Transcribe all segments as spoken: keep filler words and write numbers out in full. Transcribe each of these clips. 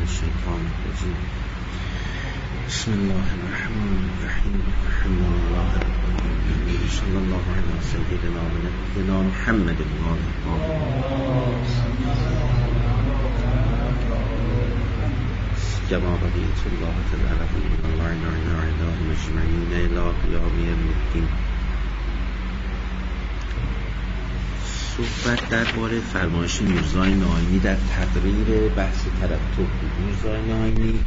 الشيطان الرجيم بسم الله الرحمن الرحيم الحمد لله رب العالمين صلى الله على سيدنا ونبينا محمد وآله كما بديت الله العظيم وعلى الله مجمعين إلى قيام يوم الدين. صحبت درباره فرمایش میرزای ناینی در تقریر بحث ترتب بود. میرزای ناینی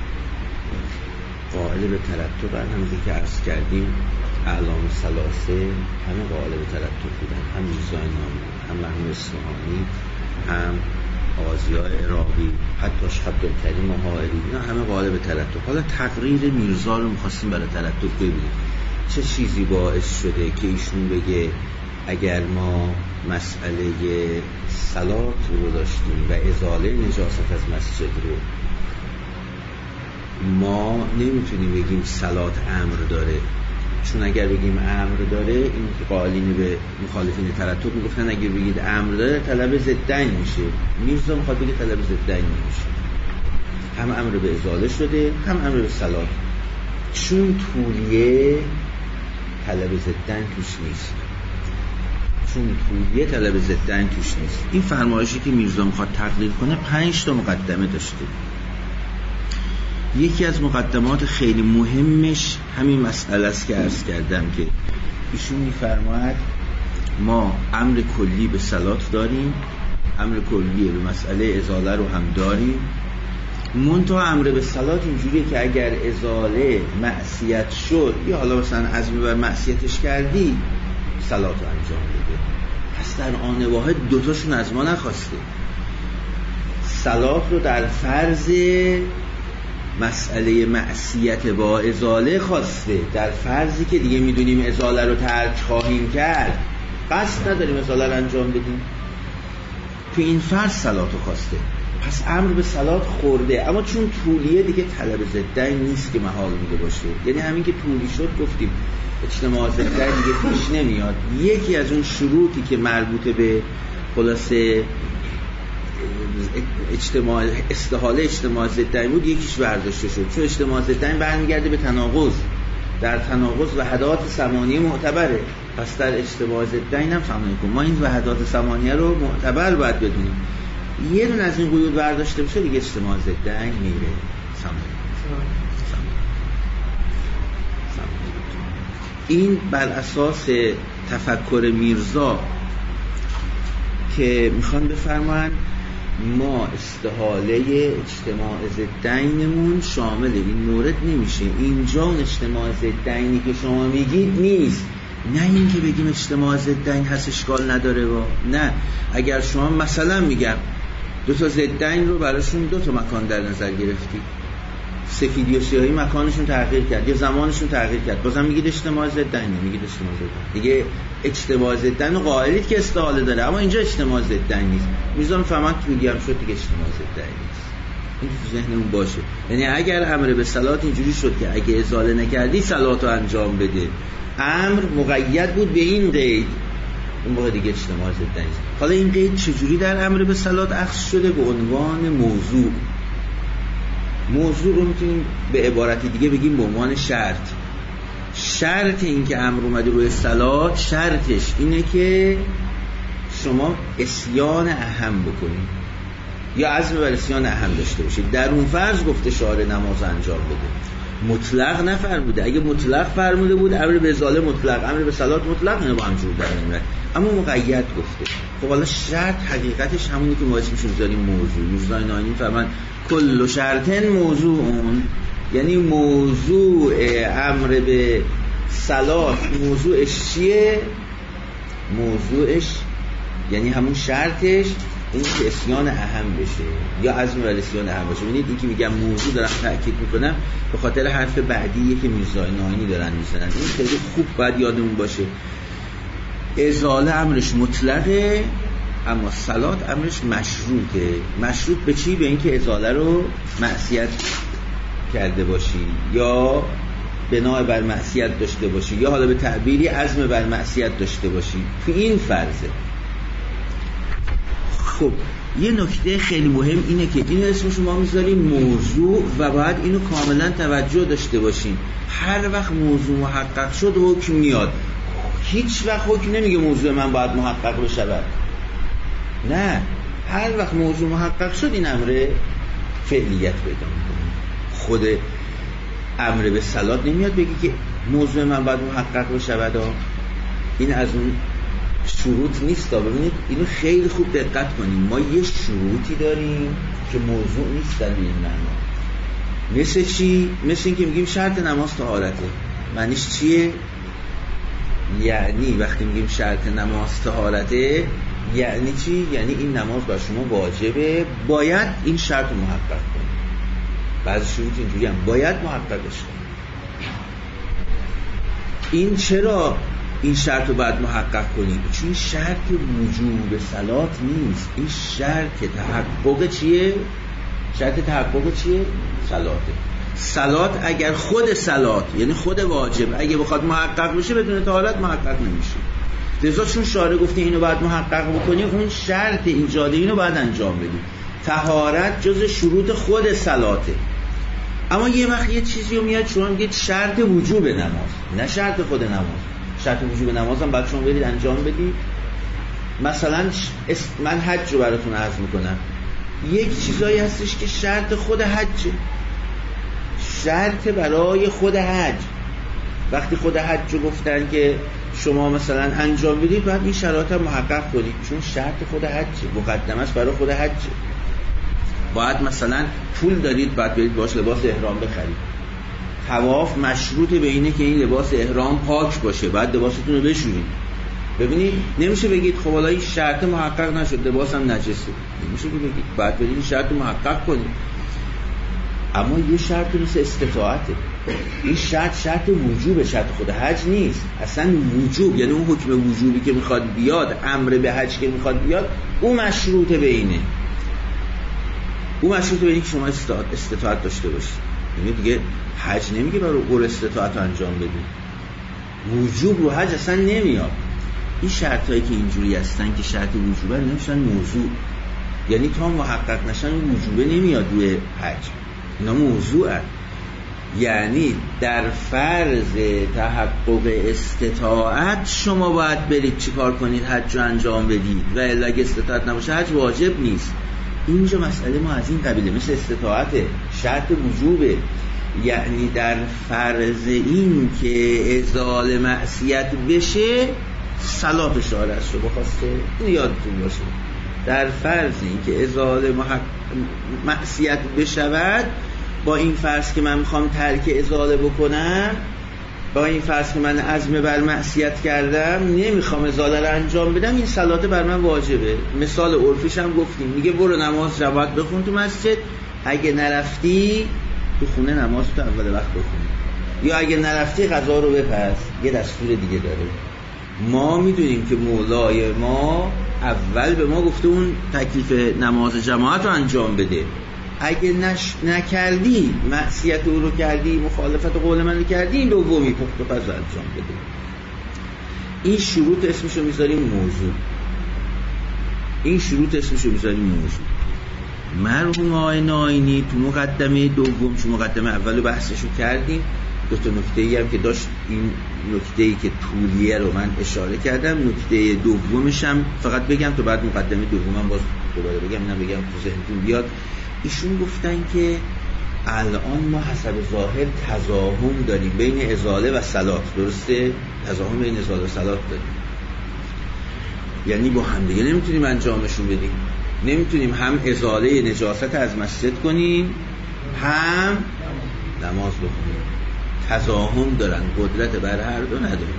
قائل به ترتب همونطور که عرض کردیم اعلام ثلاثه همه قائل به ترتب بودن، هم میرزای ناینی، هم مرحوم اصفهانی، هم آزیا عراقی، حتی عبدالکریم حائری، اینا همه قائل به ترتب. حالا تقریر میرزا رو می‌خواستیم برای ترتب ببینیم چه چیزی باعث شده که ایشون بگه اگر ما مسئله صلات رو داشتیم و ازاله نجاست از مسجد رو، ما نمیتونیم بگیم صلات امر داره، چون اگر بگیم امر داره این قائلین به مخالفین ترتب میگفتن اگر بگید امر داره طلب ضدین میشه. میرزا میخواد بگه طلب ضدین نمیشه، هم امر به ازاله شده هم امر به صلات، چون طولیه طلب ضدین توش نیست، چون طولیه طلب ضدین توش نیست. این فرمایشی که میرزا میخواد تقریر کنه پنج تا مقدمه داشته. یکی از مقدمات خیلی مهمش همین مسئله است که عرض کردم که ایشون میفرماید ما امر کلی به صلات داریم، امر کلی به مسئله ازاله رو هم داریم، منتها امر به صلات اینجوریه که اگر ازاله معصیت شد یا حالا مثلا عزم بر معصیتش کردی صلات رو انجام بده. پس در آن واحد دوتاشون از ما نخواسته، صلات رو در فرض مسئله معصیت با ازاله خواسته، در فرضی که دیگه میدونیم ازاله رو ترک خواهیم کرد، قصد نداریم ازاله رو انجام بدیم، تو این فرض صلات رو خواسته. پس امر به صلات خورده، اما چون طولیه دیگه طلب ضدین نیست که محال بوده باشه، یعنی همین که طولی شد گفتیم اجتماع ضدین دیگه پیش نمیاد. یکی از اون شروطی که مربوطه به خلاصه اجتماع استحاله اجتماع ضدین بود یکیش برداشته شد، چون اجتماع ضدین برمیگرده به تناقض، در تناقض وحدات ثمانیه معتبره، پس در اجتماع ضدین هم فهمونی کن ما این وحدات ثمانیه رو معتبر باید بدونیم. یه دون از این قیود برداشته بشه دیگه اجتماع ضدین میره ثمانیه. این بر اساس تفکر میرزا که میخوان بفرمان ما استحاله اجتماع ضدینمون شامل این مورد نمیشه، اینجا اون اجتماع ضدینی که شما میگید نیست. نه این که بگیم اجتماع ضدین هست اشکال نداره با. نه، اگر شما مثلا میگم دو تا ضدین رو براشون دو تا مکان در نظر گرفتی، سفیدی و سیاهی مکانشون تغییر کرد یا زمانشون تغییر کرد، بازم میگید اجتماع ضدین، نمیگید اجتماع ضدین. دیگه اجتماع ضدین رو قائلید که استحاله داره، اما اینجا اجتماع ضدین نیست. میذارم فهمت طولی هم شد دیگه اجتماع ضدین نیست. این تو ذهنمون باشه. یعنی اگر امر به صلات اینجوری شد که اگه ازاله نکردی صلات رو انجام بده، امر مقید بود به این قید، اون موقع دیگه اجتماع ضدین نیست. حالا این قید چجوری در امر به صلات اخذ شده؟ به عنوان موضوع. موضوع رو میتونیم به عبارت دیگه بگیم به عنوان شرط. شرط این که امر اومده روی صلات، شرطش اینه که شما عصیان اهم بکنید یا عزم بر عصیان اهم داشته باشید. در اون فرض گفته شارع نماز انجام بده، مطلق نفرموده. اگه مطلق فرموده بود امر به ازاله مطلق، امر به صلات مطلق، اینو با هم جور در نمیاد، اما مقید گفته. خب حالا شرط حقیقتش همونی که ما اسمش میذاریم موضوع. میرزای ناینی فرمان کل شرطن موضوعون، یعنی موضوع امر به صلات موضوعش چیه؟ موضوعش یعنی همون شرطش این که اسیان اهم بشه یا عزم بر اسیان اهم بشه. ببینید این که میگم موضوع دارم تأکید میکنم به خاطر حرف بعدیه که میرزای ناینی دارن میزنن، این خیلی خوب باید یادمون باشه. ازاله امرش مطلقه، اما صلات امرش مشروطه. مشروط به چی؟ به اینکه ازاله رو معصیت کرده باشی یا بنا بر معصیت داشته باشی یا حالا به تعبیری عزم بر معصیت داشته باشی. تو این فرضه. خب یه نکته خیلی مهم اینه که اینو اسمشو ما میذاریم موضوع و باید اینو کاملا توجه داشته باشیم. هر وقت موضوع محقق شد حکم میاد. هیچ وقت حکم نمیگه موضوع من باید محقق بشود. نه، هر وقت موضوع محقق شد این امر فعلیت پیدا میکنه. خود امر به صلات نمیاد بگی که موضوع من باید محقق بشود. این از اون شروط نیست. ببینید اینو خیلی خوب دقت کنیم. ما یه شروطی داریم که موضوع نیستن به این معنا. مثل چی؟ مثل این که میگیم شرط نماز طهارته. معنیش چیه؟ یعنی وقتی میگیم شرط نماز طهارته یعنی چی؟ یعنی این نماز بر شما واجبه، باید این شرط رو محقق کنید. بعضی شروط اینجوری هم باید محققش کنید. این چرا این شرط رو باید محقق کنید؟ چون این شرط وجوب صلات نیست. این شرط تحقق چیه؟ شرط تحقق چیه؟ صلاته. صلات اگر خود صلات یعنی خود واجب اگه بخواد محقق بشه بدون طهارت محقق نمیشه. لذا چون شارع گفته اینو باید محقق بکنی، اون شرط ایجاد اینو باید انجام بدی. طهارت جز شروط خود صلاته. اما یه وقت یه چیزی رو میاد شما میگید شرط وجوب نماز، نه شرط خود نماز. شرط وجوب نماز هم باید شما برید انجام بدید. مثلا من حج رو براتون عرض میکنم. یک چیزایی هستش که شرط خود حجه، شرط برای خود حج. وقتی خود حج رو گفتن که شما مثلا انجام بدید باید این شرایط رو محقق کنید، چون شرط خود حجه، مقدمه است برای خود حجه. باید مثلا پول دارید باید برید باش لباس احرام بخرید. طواف مشروط به اینه که این لباس احرام پاک باشه، باید لباستون رو بشورید. ببینید نمیشه بگید خب حالا این شرط محقق نشد لباسم نجسه، نمیشه بگید، باید برید این شرط رو محقق کنید. اما یه شرط مثل استطاعته. این شرط شرط وجوب، شرط خود حج نیست. اصلا وجوب یعنی اون حکم وجوبی که میخواد بیاد، امر به حج که میخواد بیاد، اون مشروط به اینه. اون مشروط به اینه که شما استطاعت, استطاعت داشته باشید. یعنی دیگه حج نمیگه برای قول استطاعت انجام بدید. وجوب رو حج اصلا نمیاد. این شرطایی که اینجوری هستن که شرط وجوبه نمیشن موضوع. یعنی تا محقق نشن وجوبه نمیاد روی حج. اینا موضوعه. یعنی در فرض تحقق استطاعت شما باید برید چیکار کنید؟ حج رو انجام بدید. و الا اگه استطاعت نباشه حج واجب نیست. اینجا مسئله ما از این قبیله، مثل استطاعته، شرط وجوبه. یعنی در فرض این که ازاله معصیت بشه صلات شارع است رو بخواسته، این یادتون باشه. در فرض این که ازاله محق... معصیت بشود، با این فرض که من میخوام ترک ازاله بکنم، با این فرض که من عزم بر معصیت کردم نمیخوام ازاله رو انجام بدم، این صلات بر من واجبه. مثال عرفیش هم گفتیم، میگه برو نماز جماعت بخون تو مسجد، اگه نرفتی تو خونه نماز تو اول وقت بخون، یا اگه نرفتی غذا رو بپز. یه دستور دیگه داره. ما میدونیم که مولای ما اول به ما گفته اون تکلیف نماز جماعت رو انجام بده. اگه نش... نکردی معصیت او رو کردی، مخالفت قول من رو کردی، این دومی پخت و پز انجام بده. این شروط اسمشو میذاریم موضوع. این شروط اسمشو میذاریم موضوع. مرحوم آقای ناینی تو مقدمه دوم، چون مقدمه اول بحثشو کردیم، دو تا نکته‌ای هم که داشت، این نکته‌ای که طولیه رو من اشاره کردم، نکته دومش هم فقط بگم تو بعد مقدمه دومم باز دوباره بگم، اینم بگم تو ذهنتون بیاد. ایشون گفتن که الان ما حسب ظاهر تزاحم داریم بین ازاله و صلات. درسته؟ تزاحم بین ازاله و صلات داریم. یعنی با هم دیگه نمیتونیم انجامشون بدیم. نمیتونیم هم ازاله نجاست از مسجد کنیم هم نماز بخونیم. تزاحم دارن، قدرت بر هر دو ندارن.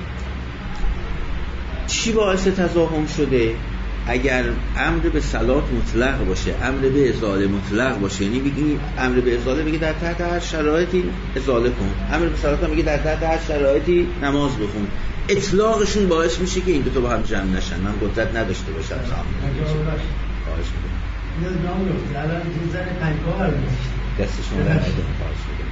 چی باعث تزاحم شده؟ اگر امر به صلات مطلق باشه، امر به ازاله مطلق باشه، یعنی بگیم امر به ازاله میگه در تحت هر شرایطی ازاله کن، امر به صلات میگه در تحت هر شرایطی نماز بخون. اطلاقشون باعث میشه که این دو تا با هم جمع نشن. من قدرت نداشته باشم خواهش میکنم. اینا نام گفت الان این زن پنجگاه رو دستشون رو خواهش میکنم.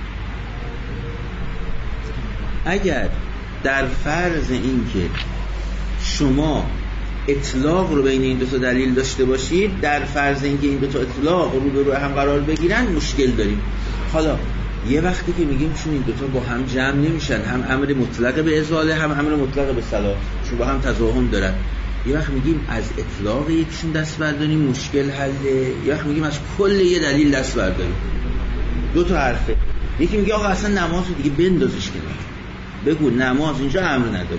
اگر در فرض این که شما اطلاق رو بین این دو تا دلیل داشته باشید، در فرض اینکه این دو تا اطلاق رو به روی هم قرار بگیرن مشکل داریم. حالا یه وقتی که میگیم چون این دو تا با هم جمع نمیشن، هم امر مطلق به ازاله هم امر مطلق به صلاح، چون با هم تضاهم دارن، یه وقت میگیم از اطلاق یکشون دست برداریم مشکل حله، یه وقت میگیم از کل یه دلیل دست برداریم. دو تا حرفه. یکی میگه آقا اصلا نماز رو دیگه بندازش کنار، بگو نماز اینجا امر نداره.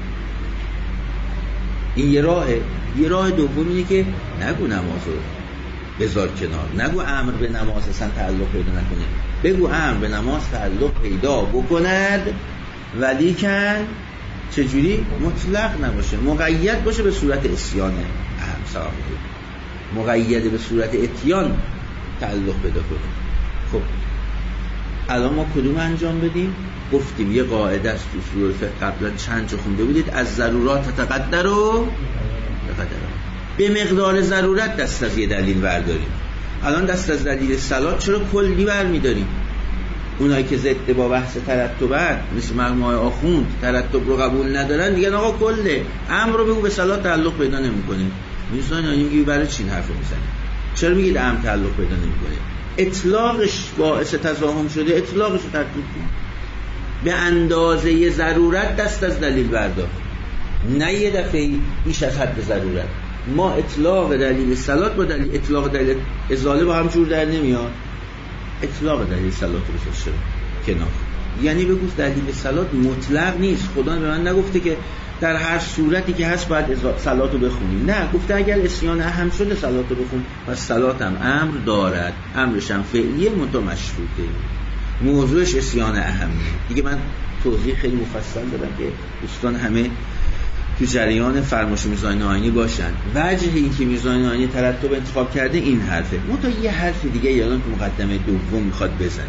این یه راهه. یه راه دوم اینه که نگو نماز رو بذار کنار، نگو امر به نماز اصلا تعلق پیدا نکنه، بگو امر به نماز تعلق پیدا بکند ولی کن چجوری؟ مطلق نباشه، مقید باشه به صورت اسیان اهم سلام مقید به صورت اتیان تعلق پیدا کنه. خب الان ما کدوم انجام بدیم؟ گفتیم یه قاعده است تو اصول فقه قبلا چند جا خونده بودید، از ضرورات تقدر و تقدر به مقدار ضرورت دست از یه دلیل برداریم. الان دست از دلیل صلات چرا کلی برمی‌داریم؟ اونایی که ضد با بحث ترتبن مثل مرحوم آخوند ترتب رو قبول ندارن میگن آقا کله امر رو بگو به صلات تعلق پیدا نمی‌کنه. می‌دونن یعنی میگی برای چی این حرفو میزنی؟ چرا میگید امر تعلق پیدا نمی‌کنه؟ اطلاقش باعث تضاهم شده، اطلاقش رو ترتیب کن. به اندازه ضرورت دست از دلیل بردار، نه یه دفعه بیش از حد ضرورت. ما اطلاق دلیل صلات با دلیل اطلاق دلیل ازاله با هم جور در نمیاد. اطلاق دلیل صلات رو بذار کنار، یعنی بگو دلیل صلات مطلق نیست. خدا به من نگفته که در هر صورتی که هست باید صلات رو بخونی، نه گفته اگر اسیان اهم شده صلات رو بخون. پس صلات هم امر دارد، امرش هم فعلیه منتها مشروطه، موضوعش اسیان اهمیه. دیگه من توضیح خیلی مفصل دادم که دوستان همه تو جریان فرمایش میرزا ناینی باشن. وجه این که میرزا ناینی ترتب انتخاب کرده این حرفه. منتها یه حرف دیگه یادم تو مقدمه دوم میخواد بزنه.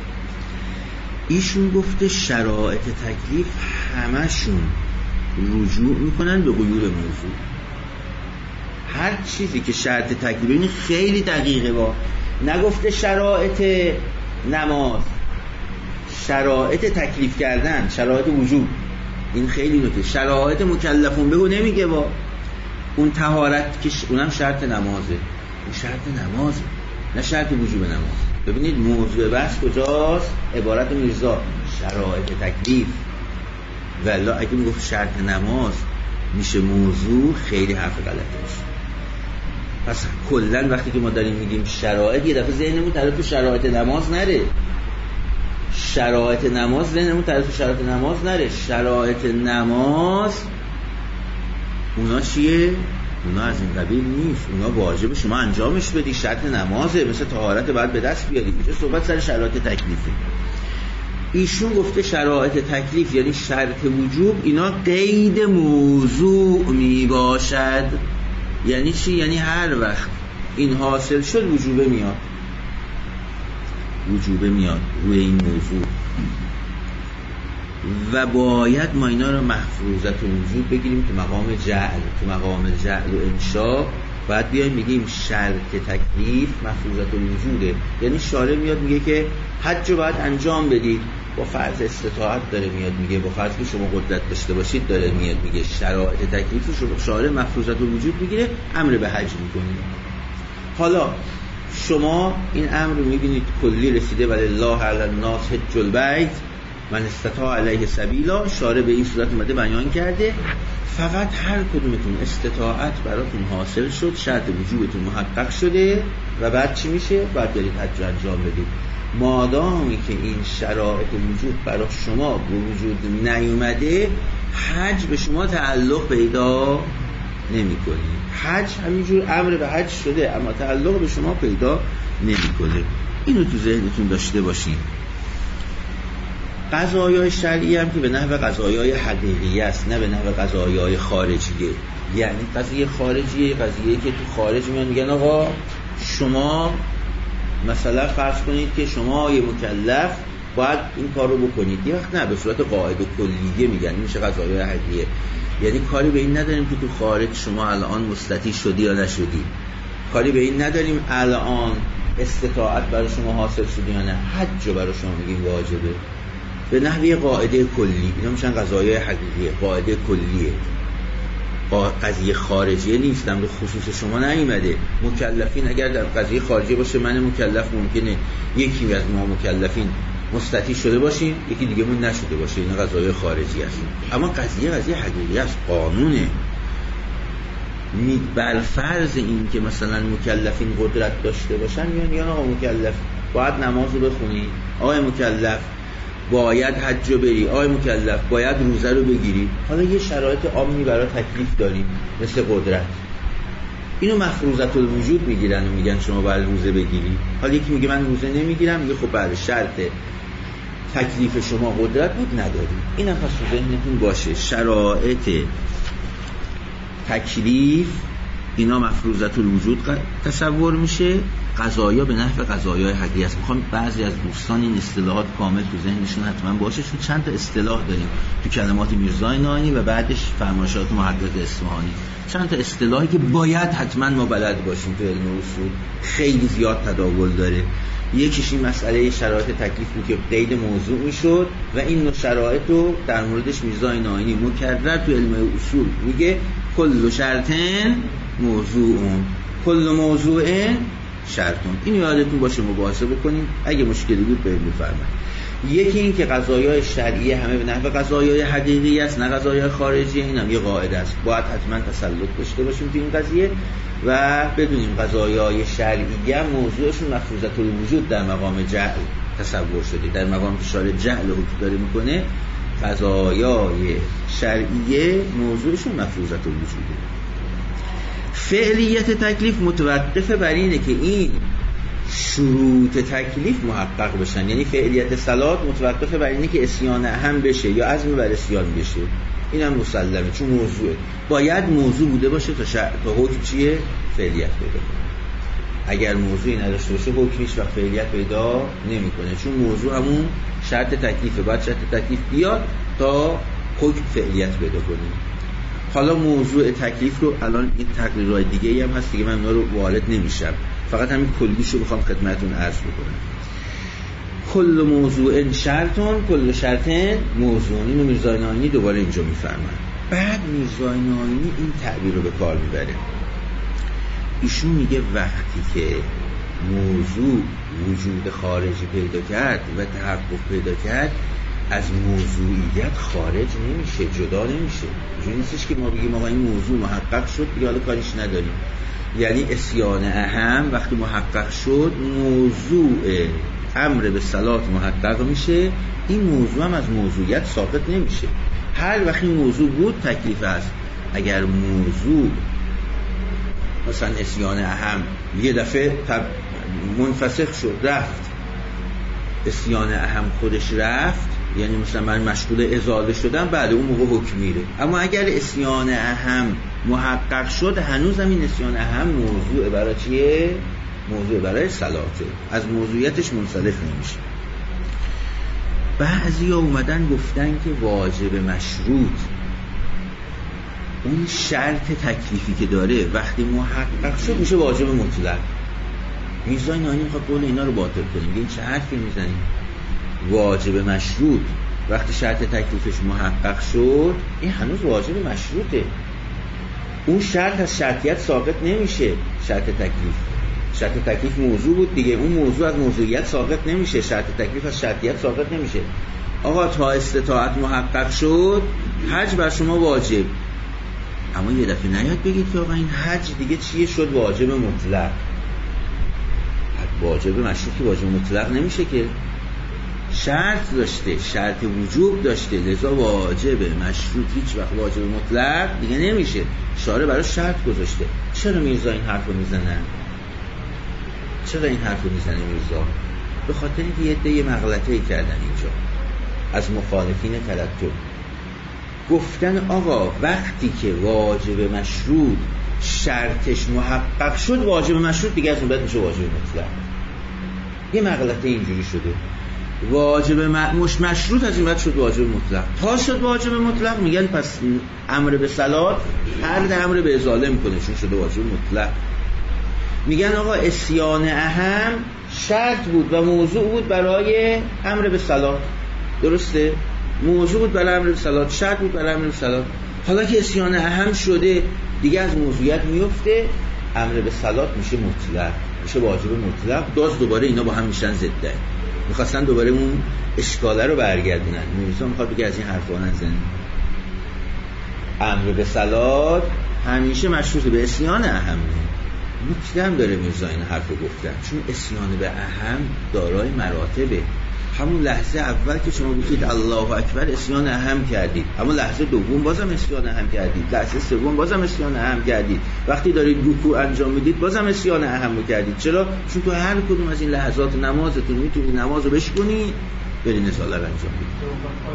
ایشون گفته شرایط تکلیف همشون رجوع میکنن به غیور موضوع. هر چیزی که شرط تکلیف، این خیلی دقیقه، با نگفته شرایط نماز، شرایط تکلیف کردن، شرایط وجوب، این خیلی نکته. شرایط مکلفون بگو نمیگه، با اون طهارت که اونم شرط نمازه، اون شرط نمازه نه شرط وجوب نماز. ببینید موضوع بحث کجاست؟ عبارت میرزا شرایط تکلیف. والله اگه میگفت شرط نماز میشه موضوع، خیلی حرف غلطه میشه. پس کلا وقتی که ما داریم میگیم شرایط، یه دفعه ذهنمون طرف شرایط نماز نره. شرایط نماز ذهنمون طرف شرایط نماز نره. شرایط نماز اونا چیه؟ اونا از این قبیل نیست. اونا واجب شما انجامش بدی، شرط نمازه، مثل طهارت باید به دست بیاری. اینجا صحبت سر شرایط تکلیفه. ایشون گفته شرایط تکلیف یعنی شرط وجوب، اینا قید موضوع می باشد. یعنی چی؟ یعنی هر وقت این حاصل شد وجوبه میاد، وجوبه میاد روی این موضوع و باید ما اینا رو محفوظت وجود بگیریم تو مقام جعل. تو مقام جعل و انشاء باید بیایم میگیم شرط تکلیف محفوظت وجوده. یعنی شارع میاد میگه که حج رو باید انجام بدید، با فرض استطاعت داره میاد میگه، با فرض که شما قدرت داشته باشید داره میاد میگه شرایط تکلیف رو شارع محفوظت وجود میگیره، امر به حج میکنید. حالا شما این امر رو میبینید کلی رسیده ولله علی الناس حج البیت من استطاع علیه سبیلا، شارع به این صورت اومده بیان کرده. فقط هر کدومتون استطاعت براتون حاصل شد، شرط وجوبتون محقق شده و بعد چی میشه؟ بعد برید حج انجام بدید. مادامی که این شرایط وجود برای شما به وجود نیومده، حج به شما تعلق پیدا نمی‌کنه. حج همینجور امر به حج شده اما تعلق به شما پیدا نمی‌کنه. اینو تو ذهنتون داشته باشید. قضایای شرعی هم که به نحو قضایای حقیقی است، نه به نحو قضایای خارجیه. یعنی قضیه خارجیه، قضیه که تو خارج میان میگن آقا شما مثلا فرض کنید که شما یه مکلف باید این کار رو بکنید. یه وقت نه، به صورت قاعده کلیه میگن این میشه قضایای حقیقیه. یعنی کاری به این نداریم که تو خارج شما الان مستطیع شدی یا نشدی، کاری به این نداریم الان استطاعت برای شما حاصل شدی یا نه، حج برای شما میگیم واجبه به نحوی قاعده کلی. اینا میشن قضایای حقیقیه، قاعده کلیه. قضیه خارجیه نیست، در خصوص شما نیومده. مکلفین اگر در قضیه خارجی باشه، من مکلف ممکنه یکی از ما مکلفین مستطیع شده باشیم، یکی دیگه مون نشده باشه، این قضایای خارجی است. اما قضیه قضیه حقیقی است، قانونه. بر فرض این که مثلا مکلفین قدرت داشته باشن، میان یا آقا مکلف باید نماز رو بخونی، آقای مکلف باید حج رو بری، آقای مکلف باید روزه رو بگیری. حالا یه شرایط عامی برای تکلیف داریم مثل قدرت، اینو مفروضت الوجود میگیرن و میگن شما باید روزه بگیری. حالا یکی میگه من روزه نمیگیرم، میگه خب بعد شرط تکلیف شما قدرت بود نداری. این هم پس تو ذهنتون باشه، شرایط تکلیف اینا مفروضت الوجود تصور میشه، قضایا به نحو قضایای حقیقی است. میخوام بعضی از دوستان این اصطلاحات کامل تو ذهنشون حتما باشه، چون چند تا اصطلاح داریم تو کلمات میرزای ناینی و بعدش فرمایشات محقق اصفهانی، چند تا اصطلاحی که باید حتما ما بلد باشیم تو علم اصول، خیلی زیاد تداول داره. یکیش این مسئله شرایط تکلیف بود که قید موضوع میشد و این نوع شرایط رو در موردش میرزای ناینی مکرر تو علم اصول میگه کل شرطن موضوعون، کل موضوعن شرطون. این یادتون باشه، مباحثه بکنیم، اگه مشکلی بود بهم بفرمایید. یکی این که قضایای شرعیه همه به نحو قضایای حقیقی است، نه قضایای خارجی. اینم یه قاعده است، باید حتما تسلط داشته باشیم تو این قضیه و بدونیم قضایای شرعیه موضوعشون مفروضت الوجود در مقام جهل تصور شده، در مقام اشاره جهل حکم داره میکنه. قضایای شرعیه موضوعشون مفروضت الوجوده. فعلیت تکلیف متوقفه بر اینه که این شروط تکلیف محقق بشن، یعنی فعلیت صلات متوقفه بر اینه که عصیان اهم بشه یا عزم بر عصیان بشه. این هم مسلمه، چون موضوعه، باید موضوع بوده باشه تا, شع... تا حکم چیه؟ فعلیت پیدا کنه. اگر موضوعی نداشته باشه حکمیش و فعلیت پیدا نمیکنه، چون موضوع همون شرط تکلیفه، باید شرط تکلیف بیاد تا حکم فعلیت پیدا کنه. حالا موضوع تکلیف رو الان این تقریرهای دیگه هم هست دیگه، من اونا رو وارد نمیشم، فقط همین کلیش رو بخوام خدمتتون عرض بکنم. کل موضوع شرطون، کل شرطن موضوع. اینو میرزای ناینی دوباره اینجا میفرمن. بعد میرزای ناینی این تعبیر رو به کار میبره، ایشون میگه وقتی که موضوع وجود خارجی پیدا کرد و تحقق پیدا کرد، از موضوعیت خارج نمیشه، جدا نمیشه. اینجوری نیستش که ما بگیم آقا این موضوع محقق شد دیگه حالا کاریش نداریم. یعنی عصیان اهم وقتی محقق شد، موضوع امر به صلات محقق میشه، این موضوع هم از موضوعیت ساقط نمیشه. هر وقت این موضوع بود تکلیف است. اگر موضوع مثلا عصیان اهم یه دفعه منفسخ شد، رفت، عصیان اهم خودش رفت، یعنی مثلا من مشغول ازاله شدم، بعد اون موقع حکم میره. اما اگر عصیان اهم محقق شد، هنوز هم این عصیان اهم موضوع برای چیه؟ موضوع برای صلاته، از موضوعیتش منسلخ نمیشه. بعضی ها اومدن گفتن که واجب مشروط، اون شرط تکلیفی که داره وقتی محقق شد میشه واجب مطلق. میرزای ناینی میخواد قول اینا رو باطل کنیم. این چه حرفی میزنیم؟ واجب مشروط وقتی شرط تکلیفش محقق شد، این هنوز واجب مشروطه. اون شرط از شرطیت ساقط نمیشه. شرط تکلیف شرط تکلیف موضوع بود دیگه، اون موضوع از موضوعیت ساقط نمیشه، شرط تکلیف از شرطیت ساقط نمیشه. آقا تا استطاعت محقق شد، حج بر شما واجب. اما یه دفعه نیاد بگید که آقا این حج دیگه چیه شد واجب مطلق. واجب مشروط که واجب مطلق نمیشه که، شرط داشته، شرط وجوب داشته، لذا واجب مشروط هیچ وقت واجب مطلق دیگه نمیشه. شارع برای شرط گذاشته. چرا میرزا این حرف رو میزنن؟ چرا این حرف رو میزنه میرزا؟ به خاطر اینکه یه عده یه مغلطه‌ای کردن اینجا از مخالفین تلتو، گفتن آقا وقتی که واجب مشروط شرطش محقق شد، واجب مشروط دیگه از اون بعد میشه واجب مطلق. یه مغلطه اینجوری شده، واجب مش مشروط از این بعد شد واجب مطلق. تا شد واجب مطلق میگن پس امر به صلات هر امر به ازاله میکنه، چون شده واجب مطلق. میگن آقا عصیان اهم شرط بود و موضوع بود برای امر به صلات، درسته؟ موضوع بود برای امر به صلات، شرط بود برای امر به صلات. حالا که اسیان اهم شده دیگه از موضوعیت میفته، امر به صلات میشه مطلق، میشه واجب مطلق. باز دوباره اینا با هم میشن ضدن، میخواستن دوباره اون اشکاله رو برگردونن. میرزا میخواد بگه از این حرفا نزن. امر به صلات همیشه مشروط به اسیان اهم. نکته هم داره میرزا این حرفو گفتن، چون اسیان به اهم دارای مراتبه. همون لحظه اول که شما گفتید الله اکبر اسیان اهم کردید، همون لحظه دوم بازم اسیان اهم کردید، لحظه سوم بازم اسیان اهم کردید، وقتی دارید رکوع انجام میدید بازم اسیان اهم کردید. چرا؟ چون تو هر کدوم از این لحظات نمازتون میتونید نمازو بشکنی برید رساله رو انجام بدید.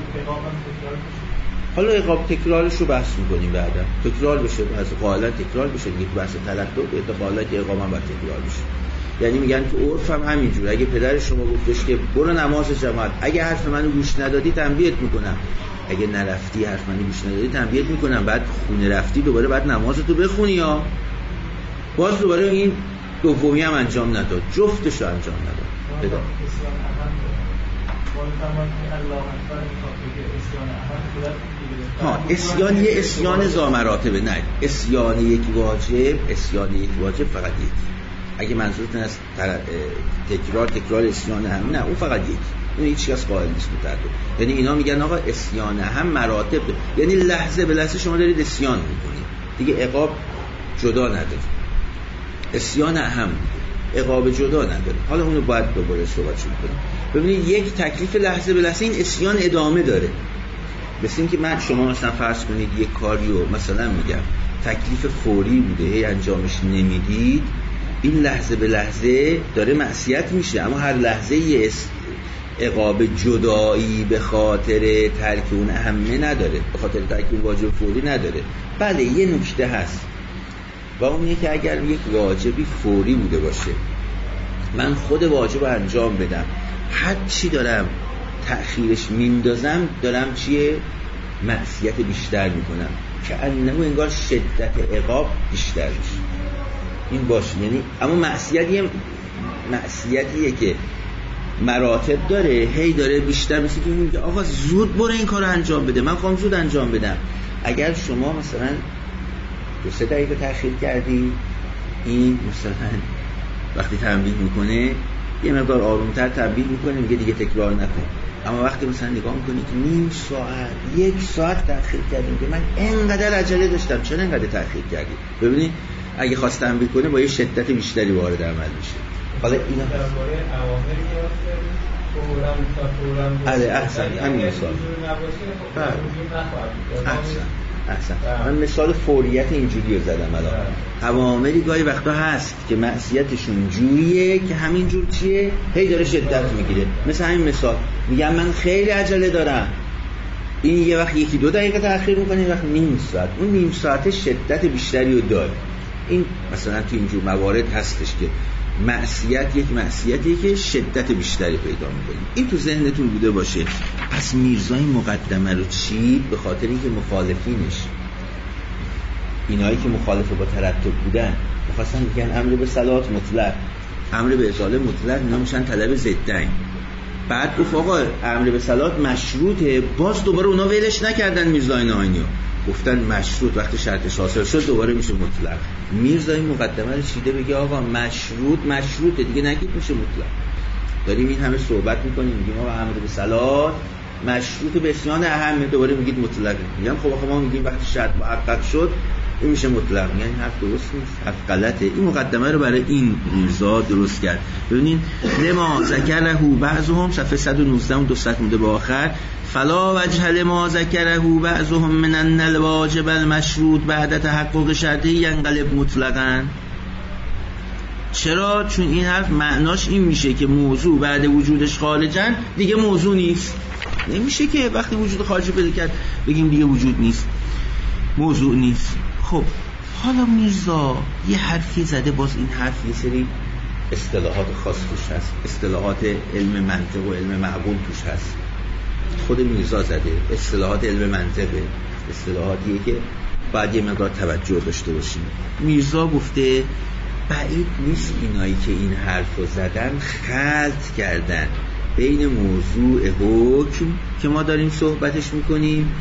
حالا اقاب تکرارش رو بحث میکنیم بعدا، تکرار بشه از قائلا تکرار بشه دیگه، بحث تلقی به اعتقالا که اقامه باید تکرار بشه. یعنی میگن که عرف هم همینجور، اگه پدر شما گفتش که برو نماز جماعت، اگه حرف منو گوش ندادی تنبیهت میکنم، اگه نرفتی حرف منو گوش ندادی تنبیهت میکنم، بعد خونه رفتی دوباره بعد نمازتو بخونی یا باز دوباره این دومی هم انجام نداد، جفتشو انجام نداد. بده ها اسیان یه اسیان زامراتبه، نه اسیان یک واجب، اسیان یک واجب فقط یک. اگه منظورتون از تکرار تکرار اسیان هم، نه اون فقط یک، اون هیچ کس قائل نیست متعدد. یعنی اینا میگن آقا اسیان هم مراتب داره، یعنی لحظه به لحظه شما دارید اسیان میکنید دیگه، عقاب جدا نداره، اسیان هم عقاب جدا نداره. حالا اونو باید دوباره صحبتش کنیم. ببینید یک تکلیف لحظه به لحظه، این اسیان ادامه داره. مثل این که من شما مثلا فرض کنید یک کاریو مثلا میگم تکلیف فوری بوده هی انجامش نمیدید، این لحظه به لحظه داره معصیت میشه، اما هر لحظه یه عقاب جدایی به خاطر ترک اون اهمه نداره، به خاطر ترک اون واجب فوری نداره. بله یه نکته هست و اونه که اگر یک واجبی فوری بوده باشه من خود واجب رو انجام بدم، هر چی دارم تأخیرش میندازم دارم چیه؟ معصیت بیشتر میکنم، که انه انگار شدت عقاب بیشتر میشه. این باشه، یعنی اما معصیت یه معصیتیه که مراتب داره، هی داره بیشتر، مثل که میگه آقا زود برو این کارو انجام بده، من خواهم زود انجام بدم. اگر شما مثلا دو سه دقیقه تأخیر کردی، این مثلا وقتی تنبیه میکنه یه مقدار آرومتر تنبیه میکنه، میگه دیگه تکرار نکن. اما وقتی مثلا نگاه میکنی که نیم ساعت یک ساعت تأخیر کردیم که من اینقدر عجله داشتم، چرا اینقدر تأخیر کردی؟ ببینید اگه خواست تنبیه کنه با یه شدت بیشتری وارد عمل میشه. حالا اینا درباره اوامری که فوراً بله احسن همین مثال احسن احسن من مثال فوریت اینجوری رو زدم. الان اوامری گاهی وقتا هست که معصیتشون جوریه که همین جور چیه هی داره شدت میگیره. مثل همین مثال میگم من خیلی عجله دارم، این یه وقت یکی دو دقیقه تأخیر میکنه، یه وقت نیم ساعت، اون نیم ساعت شدت بیشتری رو داره. این مثلا تو اینجور موارد هستش که معصیت یک معصیتیه که شدت بیشتری پیدا میکنه. این تو ذهنتون بوده باشه. پس میرزا این مقدمه رو چید به خاطر اینکه مخالفینش، اینایی که مخالف با ترتب بودن، میخواستن بگن امر به صلات مطلق، امر به ازاله مطلق، اینا میشن طلب ضدن. بعد گفت آقا امر به صلات مشروطه، باز دوباره اونا ولش نکردن میرزا ناینیو، گفتن مشروط، وقتی شرطش حاصل شد دوباره میشه مطلق. میرزا این مقدمه رو چیده بگه آقا مشروط مشروطه دیگه، نگید میشه مطلق. داریم این همه صحبت میکنیم میگیم آقا امر به صلات مشروط به اسیان اهم، دوباره میگید مطلق. میگم خب آقا ما میگیم وقتی شرط محقق شد این میشه مطلق. یعنی این حرف درست نیست، حرف غلطه. این مقدمه رو برای این میرزا درست کرد. ببینید لما ذکره بعضهم صفحه صد و نوزده و دو صد مونده به آخر، فلا وجه لما ذکره بعضهم من ان الواجب المشروط بعد تحقق شرطه ینقلب مطلقاً. چرا؟ چون این حرف معناش این میشه که موضوع بعد وجودش خارجن دیگه موضوع نیست. نمیشه که وقتی وجود خارجی پیدا کرد بگیم دیگه وجود نیست، موضوع نیست. خب حالا میرزا یه حرفی زده، باز این حرف یه سری اصطلاحات خاص توش هست، اصطلاحات علم منطق و علم معقول توش هست. خود میرزا زده اصطلاحات علم منطقه، اصطلاحاتیه که باید یه مقدار توجه داشته باشیم. میرزا گفته بعید نیست اینایی که این حرف رو زدن خلط کردن بین موضوع حکم که ما داریم صحبتش میکنیم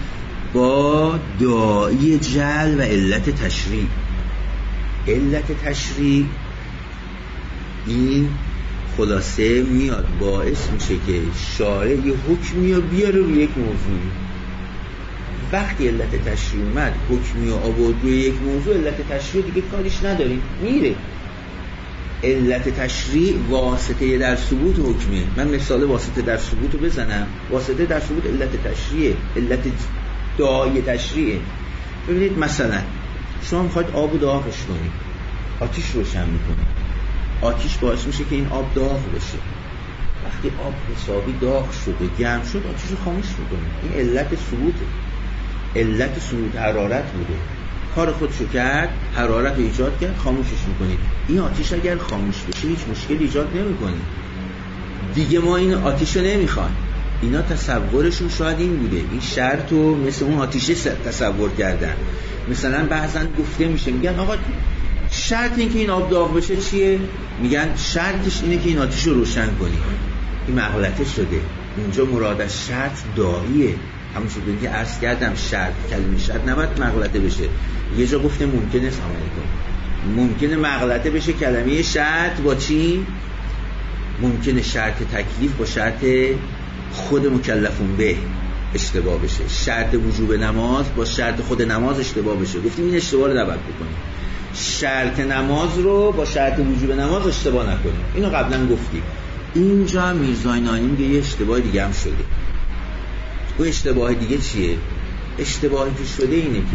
با داعی جعل و علت تشریع. علت تشریع این خلاصه میاد باعث میشه که شارع یه حکمی رو بیاره روی یک موضوع. وقتی علت تشریع اومد حکمی رو آورد روی یک موضوع، علت تشریع دیگه کاریش نداریم، میره. علت تشریع واسطه در ثبوت حکمه. من مثال واسطه در ثبوت رو بزنم. واسطه در ثبوت علت تشریعه، علت داعی تشریعه. ببینید مثلا شما میخواید آب رو داغش کنید، آتیش روشن میکنید، آتیش باعث میشه که این آب داغ بشه. وقتی آب حسابی داغ شد و گرم شد، آتیش رو خاموش میکنید. این علت ثبوته، علت ثبوت حرارت بوده، کار خودشو کرد، حرارت رو ایجاد کرد، خاموشش میکنید. این آتیش اگر خاموش بشه هیچ مشکل ایجاد نمیکنه دیگه. ما این آتیش رو نمیخوایم. اینا تصورشون شاید این بوده، این شرط رو مثل اون آتیشه تصور کردن. مثلا بعضا گفته میشه، میگن آقا شرط این که این آب داغ بشه چیه؟ میگن شرطش اینه که این آتیش رو روشن کنی. این مغلطه شده. اینجا مراد از شرط داعیه. همون شده که عرض کردم شرط، کلمه شرط نباید مغلطه بشه. یه جا گفته ممکنه سامعه کن، ممکنه مغلطه بشه کلمه شرط با چی؟ ممکنه شرط تکلیف با شرط خود مکلفون به اشتباه بشه، شرط وجوب نماز با شرط خود نماز اشتباه بشه. گفتیم این اشتباه رو نباید بکنیم. شرط نماز رو با شرط وجوب نماز اشتباه نکنیم. اینو قبلا گفتیم. اینجا میرزای ناینی میگه یه اشتباه دیگه هم شده. اون اشتباه دیگه چیه؟ اشتباهی که شده اینه که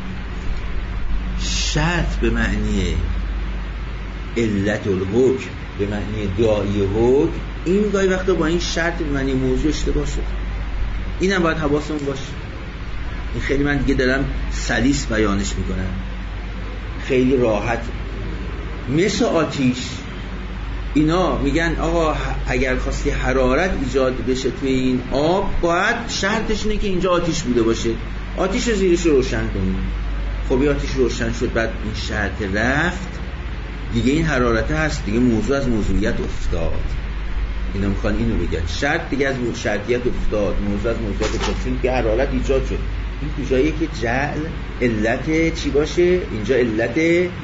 شرط به معنی علت الحکم، به معنی داعی حکم، این گاهی وقتا با این شرط به معنی موضوع اشتباه شد. اینم باید حواسمون باشه. این خیلی من دیگه دارم سلیس بیانش میکنم، خیلی راحت. مثل آتیش، اینا میگن آقا اگر خواستی حرارت ایجاد بشه توی این آب، باید شرطش اینه که اینجا آتیش بوده باشه، آتیش رو زیرش رو روشن کنیم. خب این آتیش روشن شد، بعد این شرط رفت دیگه، این حرارت هست دیگه، موضوع از موضوعیت افتاد. اینا میخوان اینو بگن، شرط دیگه از شرطیت افتاد، موضوع از موضوعیت افتاد، چون که حرارت ایجاد شد. این کجاییه که جعل علت چی باشه؟ اینجا علت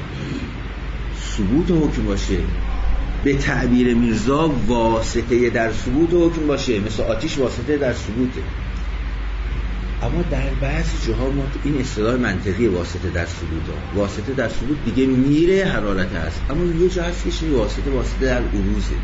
ثبوت حکم باشه، به تعبیر میرزا واسطه در ثبوت حکم باشه، مثل آتیش واسطه در ثبوته. اما در بعضی جاها ما این اصطلاح منطقی واسطه در ثبوت ها، واسطه در ثبوت دیگه میره حرارت هست، اما یه جا هست که واسطه واسطه در عروضه.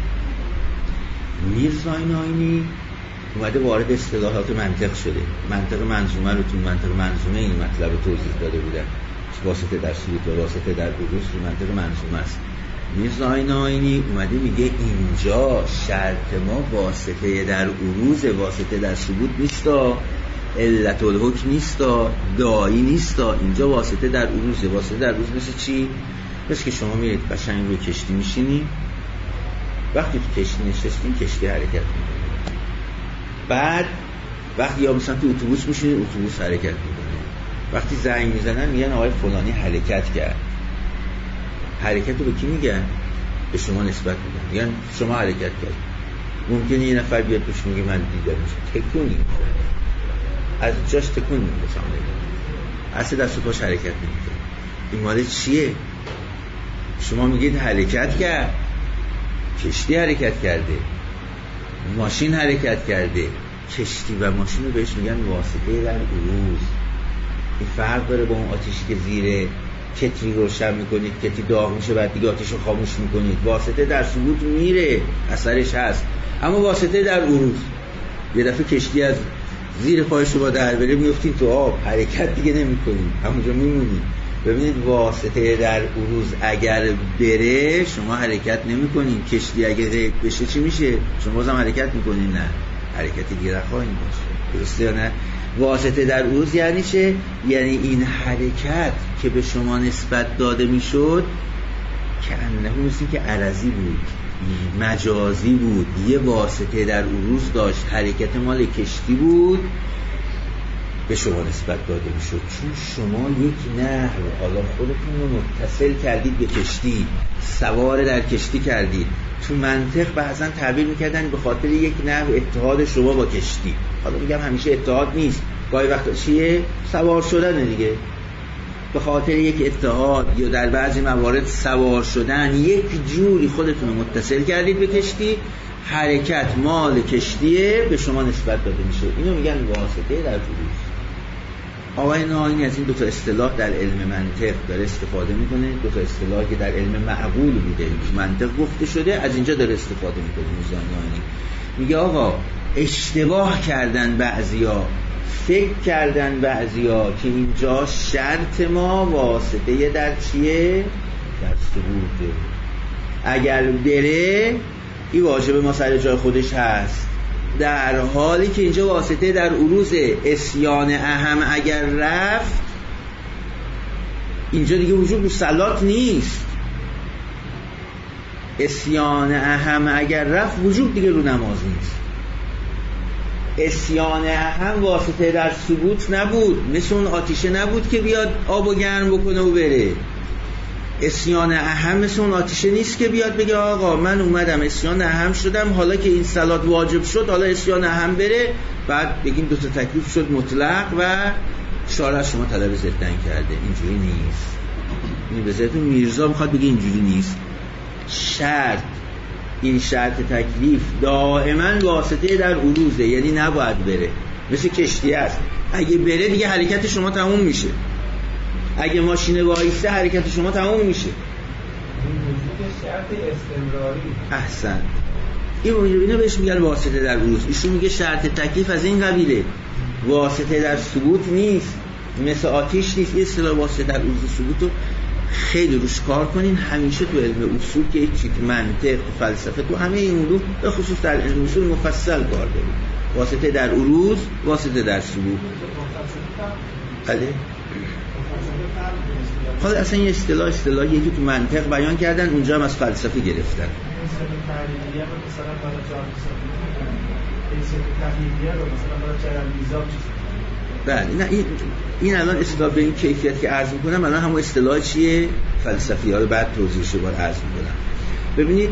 میرزای ناینی اومده وارد اصطلاحات منطق شده. منطق منظومه رو تو منطق منظومه این مطلب رو توضیح داده بودن، واسطه در ثبوت و واسطه در عروض رو منطق منظومه است. میرزای ناینی اومده میگه اینجا شرط ما واسطه در عروض، واسطه در ثبوت نیستا، علت الحکم نیستا، داعی نیستا، اینجا واسطه در عروض. واسطه در عروض مثل چی؟ مثل که شما میرید قشنگ روی کشتی میشینی، وقتی تو کشتی نشستین کشتی حرکت میکنه. بعد وقتی یا مثلا تو اتوبوس میشینید اتوبوس حرکت میکنه. وقتی زنگ میزنن میگن آقای فلانی حرکت کرد. حرکت رو به کی میگن؟ به شما نسبت میدن، میگن شما حرکت کرد. ممکنه یه نفر بیاد پیش میگه من دیدم، تکونی از جاش تکون میده، اصلا دست و پاش حرکت نمیکنه. این مال چیه؟ شما میگید حرکت کرد، کشتی حرکت کرده، ماشین حرکت کرده. کشتی و ماشین رو بهش میگن واسطه در عروض. این فرق داره با اون آتیشی که زیر کتری روشن میکنید، کتری داغ میشه بعد دیگه آتیش رو خاموش میکنید. واسطه در ثبوت میره، اثرش هست، اما واسطه در عروض، یه دفعه کشتی از زیر پای شما در بره میفتین تو آب، حرکت دیگه نمیکنید، همونجا میمونید. ببینید واسطه در عروض اگر بره شما حرکت نمیکنید. کشتی اگه غیب بشه چی میشه؟ شما بازم حرکت میکنید؟ نه، حرکتی دیگه نخواهید باشه. درسته یا نه؟ واسطه در عروض یعنی چه؟ یعنی این حرکت که به شما نسبت داده میشد که انه مثل که عرضی بود، مجازی بود، یه واسطه در عروض داشت، حرکت مال کشتی بود، به شما نسبت داده میشد، چون شما یک نحو حالا خودتون رو متصل کردید به کشتی، سوار در کشتی کردید. تو منطق بعضا تعبیر میکردن به خاطر یک نحو اتحاد شما با کشتی. حالا میگم همیشه اتحاد نیست، گاهی وقتا چیه؟ سوار شدن دیگه. به خاطر یک اتحاد یا در بعضی موارد سوار شدن، یک جوری خودتون رو متصل کردید به کشتی، حرکت مال کشتیه به شما نسبت داده میشه. اینو میگن واسطه در فروز. آقای ناینی از این دو تا اصطلاح در علم منطق داره استفاده میکنه، دو تا اصطلاحی که در علم معقول بوده منطق گفته شده، از اینجا داره استفاده میکنه. میرزا ناینی میگه آقا اشتباه کردن بعضیا، فکر کردن بعضیا که اینجا شرط ما واسطه در چیه؟ در ثبوته. اگر بره این واجب ما سر جای خودش هست، در حالی که اینجا واسطه در عروض. اسیان اهم اگر رفت، اینجا دیگه وجوب مسلات نیست. اسیان اهم اگر رفت وجوب دیگه رو نماز نیست. اسیان اهم واسطه در ثبوت نبود، مثل اون آتیشه نبود که بیاد آب و گرم بکنه و بره. اسیان اهم مثل اون آتیشه نیست که بیاد بگه آقا من اومدم اسیان اهم شدم، حالا که این صلات واجب شد حالا اسیان اهم بره، بعد بگیم دو تا تکلیف شد مطلق و شارع شما طلب ضدن کرده. اینجوری نیست. این به ذات میرزا میخواد بگه اینجوری نیست. شرط، این شرط تکلیف دائما واسطه در عروضه، یعنی نباید بره. مثل کشتی است، اگه بره دیگه حرکت شما تموم میشه. اگه ماشین وایسته حرکت شما تموم میشه. این وجود شرط استمراری. احسن. این وجود اینو بهش میگن واسطه در عروض. ایشون میگه شرط تکلیف از این قبیله، واسطه در ثبوت نیست، مثل آتیش نیست. این اصطلاح واسطه در عروض ثبوت رو خیلی روش کار کنین. همیشه تو علم اصول که یک چیز منطق، فلسفه، تو همه این علوم به خصوص در علم اصول مفصل کار داریم. واسطه در عروض، واسطه در ثبوت. بله. حالا اصلا این اصطلاح اصطلاحیه که تو منطق بیان کردن، اونجا هم از فلسفه گرفتن. بله. نه این این الان اصطلاح به این کیفیت که عرض میکنم الان همون اصطلاح چیه؟ فلسفی ها رو بعد توضیحش رو باید عرض میکنم. ببینید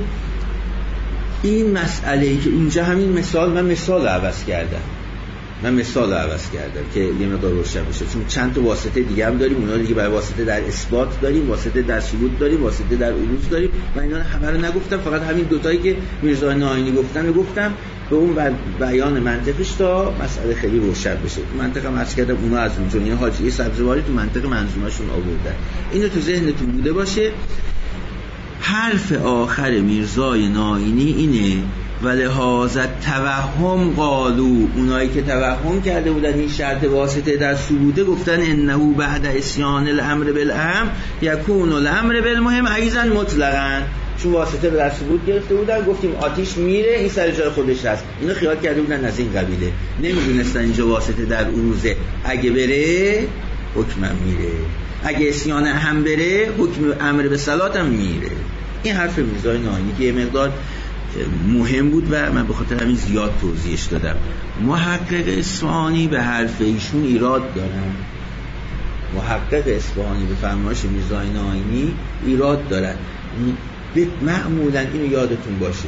این مسئله که اینجا همین مثال، من مثال عوض کردم من مثال عوض کردم که یه مقدار روشن بشه، چون چند تا واسطه دیگه هم داریم. اونا دیگه برای واسطه در اثبات داریم، واسطه در ثبوت داریم، واسطه در عروض داریم. من اینا همه رو نگفتم، فقط همین دوتایی که میرزا ناینی گفتن رو گفتم به اون بیان منطقش تا مسئله خیلی روشن بشه. منطقم عرض کردم اونا از اونجا، این حاجی سبزواری تو منطق منظومه‌شون آوردن. اینو تو ذهنتون بوده باشه. حرف آخر میرزای ناینی اینه ولهذا توهم قالو، اونایی که توهم کرده بودن این شرط واسطه در ثبوته گفتن انه بعد اسیان الامر بالامر یکون الامر بالمهم ایضا مطلقاً، چون واسطه در ثبوت گرفته بودن گفتیم آتیش میره این سر جای خودش هست. اینو خیال کرده بودن از این قبیله، نمیدونستن اینجا واسطه در عروضه، اگه بره حکمم میره، اگه اسیان هم بره حکم امر به صلات هم میره. این حرف میرزای ناینی که یه مقدار مهم بود و من به خاطر همین زیاد توضیحش دادم. محقق اصفهانی به حرف ایشون ایراد دارن. محقق اصفهانی به فرمایش میرزای ناینی ایراد دارن. معمولا اینو یادتون باشه،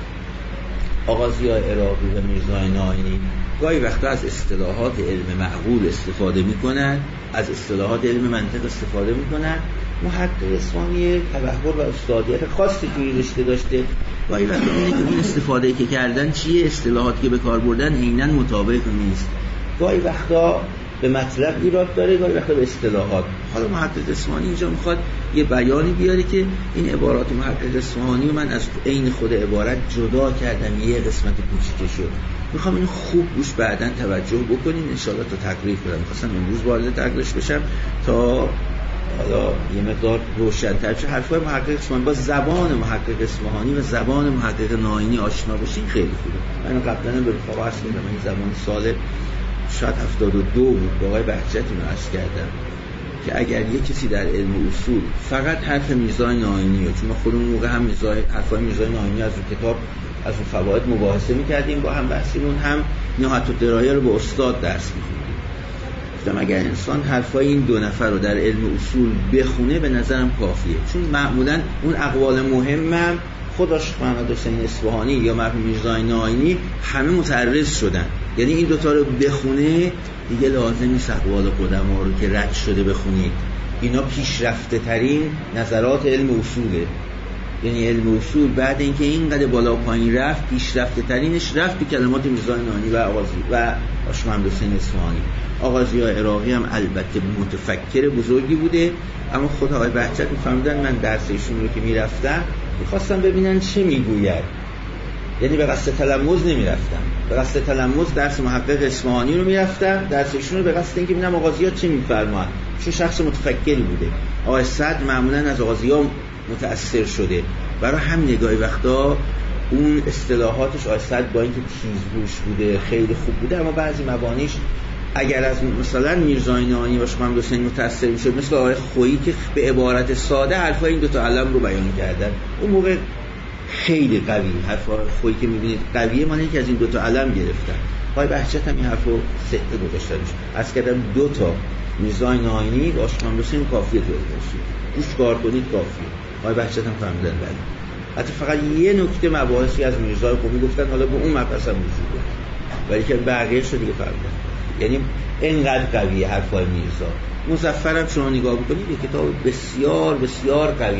آقا ضیاء عراقی و میرزای ناینی گاهی وقتا از اصطلاحات علم معقول استفاده میکنن، از اصطلاحات علم منطق استفاده میکنن. محقق اصفهانی تبحر و استادیت خاصی توی رشته داشته. گاهی وقتا اینه که این استفاده که کردن چیه، اصطلاحاتی که به کار بردن عیناً مطابق نیست. گاهی وقتا به مطلب ایراد داره، گاهی وقتا به اصطلاحات. حالا محقق اصفهانی اینجا میخواد یه بیانی بیاره که این عبارات محقق اصفهانی من از عین خود عبارت جدا کردم، یه قسمت کوچیکه شد. میخوام این خوب گوش بعداً توجه بکنین ان شاءالله تا تقریر کنم. میخواستم امروز وارد تقریرش بشم تا حالا یه مقدار روشن‌تر بشه. حرفای محقق اصفهانی با زبان محقق اصفهانی و زبان محقق ناینی آشنا بشین خیلی خوبه. من قبلا به رفقا عرض کردم این زبان سال شاید هفتاد و دو بود با آقای بهجتی رو عرض کردم که اگر یک کسی در علم اصول فقط حرف میرزای ناینی رو، چون ما خودمون موقع هم میرزای حرفای میرزای ناینی از اون کتاب از اون فواید مباحثه می‌کردیم با هم، بحثمون هم نهایت الدرایه رو با استاد درس می‌خوندیم. گفتم اگر انسان حرفای این دو نفر رو در علم اصول بخونه به نظرم کافیه، چون معمولا اون اقوال مهمم خود عاشق محمد حسین اصفهانی یا مرحوم میرزا ناینی همه متعرض شدن، یعنی این دوتا رو بخونه دیگه لازم نیست اقوال قدما رو که رد شده بخونید، اینا پیشرفته ترین نظرات علم اصوله. یعنی علم اصول بعد اینکه اینقدر بالا و پایین رفت، پیشرفته ترینش رفت به کلمات میرزا ناینی و آغازی و عاشق محمد حسین اصفهانی. آغازی‌ها عراقی هم البته متفکر بزرگی بوده، اما خود آقای بهجت می‌فرمودن من درس ایشون رو که میرفتم میخواستم ببینن چه میگوید، یعنی به قصد تلمذ نمیرفتم، به قصد تلمذ درس محقق اصفهانی رو میرفتم، درس ایشون رو به قصد اینکه ببینم آغازی‌ها چه میفرمایند، چون شخص متفکری بوده. آقای صدر معمولاً از آغازی‌ها متأثر شده، برای هم نگاهی وقتا اون اصطلاحاتش آقای صدر با اینکه تیزهوش بوده خیلی خوب بوده، اما بعضی مبانیش اگر از مثلا میرزا ناینی و عاشق محمد حسین متأثر میشه، مثل آقای خویی که به عبارت ساده حرفای این دو تا علم رو بیان کردن، اون موقع خیلی قوی حرفای خویی که میبینید قویه، معنی اینکه از این دو تا علم گرفتن. آقای بهجت هم این حرفو سته گذاشتنش، از کردم دو تا میرزا ناینی و عاشق محمد حسین کافیه تو باشید، گوش کار کنید کافیه. آقای بهجت هم فهمیدن بله. حتی فقط یه نکته مباحثی از میرزا قمی گفتن، حالا به اون مقصد وجود داره، ولی که بقیه‌اش رو دیگه فهمیدن. یعنی اینقدر قویه حرفای میرزا. مظفرم شما نگاه بکنید یه کتاب بسیار بسیار قوی.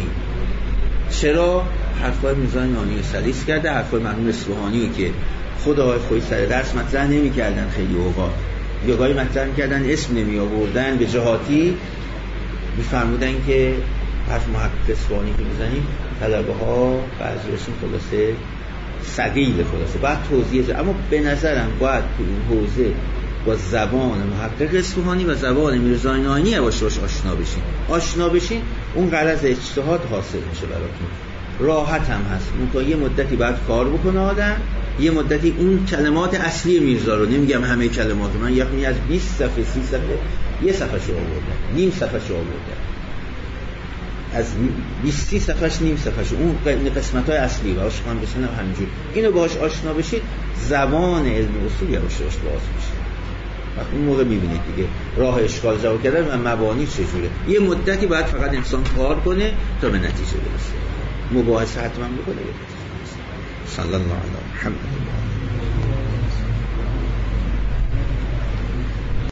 چرا؟ حرفای میرزا ناینی سلیس کرده، حرفای مرحوم اصفهانی که خود آقای خویی سر درس مطرح نمی‌کردن، خیلی اوقات یا گاهی مطرح می‌کردن اسم نمی آوردن، به جهاتی می‌فرمودن که حرف محقق اصفهانی که میزنیم طلبه ها بعضیشون خلاصه ثقیل، خلاصه بعد توضیح، اما به نظرم باید تو این حوزه با زبان محقق اصفهانی و زبان میرزا ناینی باش باش آشنا بشین. آشنا بشین اون غرض اجتهاد حاصل میشه براتون، راحت هم هست. منتها یه مدتی بعد کار بکنه آدم، یه مدتی اون کلمات اصلی میرزا رو، نمیگم همه کلمات، من یعنی از بیست صفحه سی صفحه یه صفحه شو آوردم، نیم صفحه شو آوردم، از بیست سی صفحهش نیم صفحهش اون قسمت‌های اصلی و عاشق محمد حسین هم همینجور. اینو باهاش آشنا بشید، زبان علم اصول یواش یواش باز میشه. وقتی اون موقع میبینید دیگه راه اشکال جواب کردن و مبانی چجوره. یه مدتی باید فقط انسان کار کنه تا به نتیجه برسه، مباحثه حتما بکنه. صلی الله علیه و محمد.